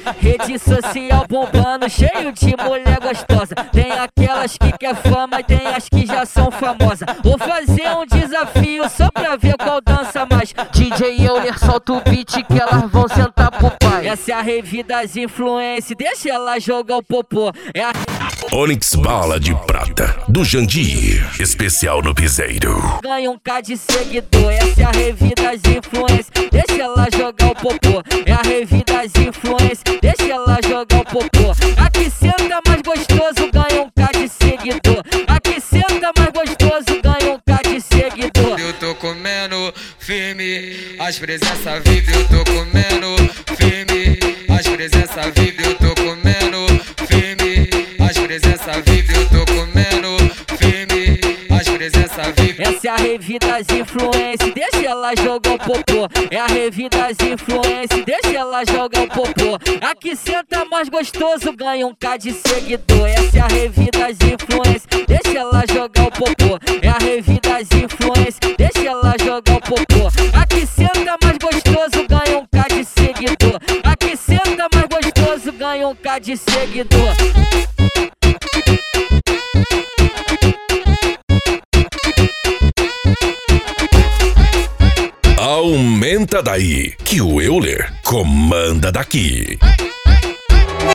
Rede social bombando, cheio de mulher gostosa. Tem aquelas que quer fama e tem as que já são famosas. Vou fazer um desafio só pra ver qual dança mais. DJ Euler solta o beat que elas vão sentar pro pai. Essa é a revista das influências, deixa ela jogar o popô. É a Onyx Bala de Prata, do Jandir, especial no Piseiro. Ganha um K de seguidor, essa é a revista das influências, deixa ela jogar o popô. É a revista das influências, deixa ela jogar o popô. Aqui senta mais gostoso, ganha um K de seguidor. Aqui senta mais gostoso, ganha um K de seguidor. Eu tô comendo firme, as presenças VIP. Eu tô comendo firme, as presenças VIP. Eu tô comendo firme, as presenças VIP. Eu tô comendo firme, as presenças VIP. Essa é a revista das influências, deixa ela jogar o popô. É a revista das influências, deixa ela jogar o popô. Aqui senta mais gostoso, ganha um K de seguidor. Essa é a revista das influências, deixa ela jogar o popô. É a revista das influências, deixa ela jogar o popô. Aqui senta mais gostoso, ganha um K de seguidor. Aqui senta mais gostoso, ganha um K de seguidor. Aumenta daí, que o Euler comanda daqui.